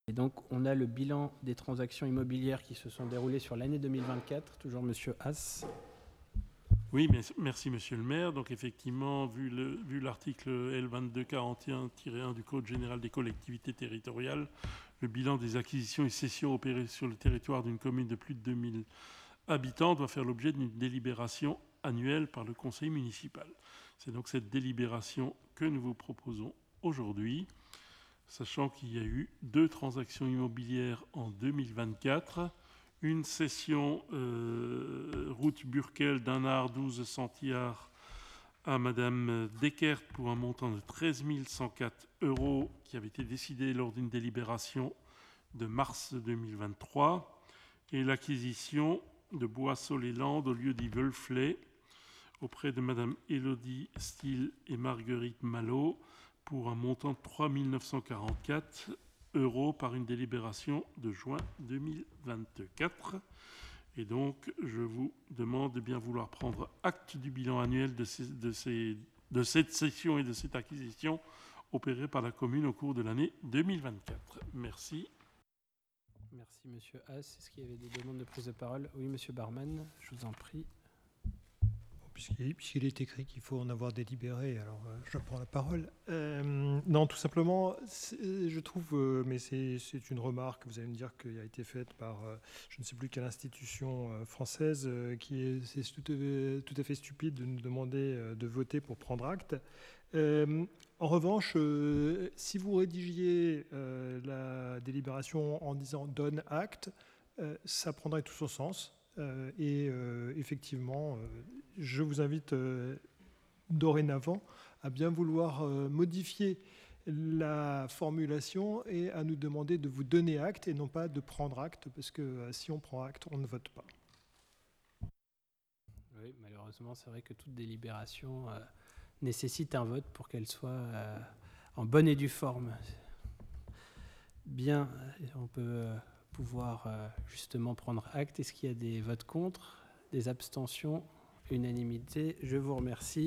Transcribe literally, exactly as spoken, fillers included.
Et donc, on a le bilan des transactions immobilières qui se sont déroulées sur l'année deux mille vingt-quatre. Toujours Monsieur Haas. Oui, merci Monsieur le maire. Donc effectivement, vu, le, vu l'article L vingt-deux quarante et un tiret un du Code général des collectivités territoriales, le bilan des acquisitions et cessions opérées sur le territoire d'une commune de plus de deux mille habitants doit faire l'objet d'une délibération annuelle par le conseil municipal. C'est donc cette délibération que nous vous proposons aujourd'hui, sachant qu'il y a eu deux transactions immobilières en deux mille vingt-quatre, une cession euh, route Burkel d'un art douze Centillard à Madame Deckert pour un montant de treize mille cent quatre euros qui avait été décidé lors d'une délibération de mars deux mille vingt-trois, et l'acquisition de Bois-Soleland au lieu d'Yvelflay auprès de Madame Élodie Steele et Marguerite Malot pour un montant de trois mille neuf cent quarante-quatre euros par une délibération de juin deux mille vingt-quatre. Et donc, je vous demande de bien vouloir prendre acte du bilan annuel de, ces, de, ces, de cette cession et de cette acquisition opérée par la commune au cours de l'année deux mille vingt-quatre. Merci. Merci Monsieur Haas. Est-ce qu'il y avait des demandes de prise de parole? Oui, Monsieur Barman, je vous en prie. Puisqu'il, puisqu'il est écrit qu'il faut en avoir délibéré, alors euh, je prends la parole. Euh, non, tout simplement, je trouve, euh, mais c'est, c'est une remarque, vous allez me dire, qui a été faite par euh, je ne sais plus quelle institution euh, française, euh, qui est, c'est tout à, fait, tout à fait stupide de nous demander euh, de voter pour prendre acte. Euh, en revanche, euh, si vous rédigiez euh, la délibération en disant « donne acte euh, », ça prendrait tout son sens. Euh, et euh, effectivement, euh, je vous invite euh, dorénavant à bien vouloir euh, modifier la formulation et à nous demander de vous donner acte et non pas de prendre acte, parce que euh, si on prend acte, on ne vote pas. Oui, malheureusement, c'est vrai que toute délibération euh, nécessite un vote pour qu'elle soit euh, en bonne et due forme. Bien, on peut euh, pouvoir euh, justement prendre acte. Est-ce qu'il y a des votes contre, des abstentions, unanimité? Je vous remercie.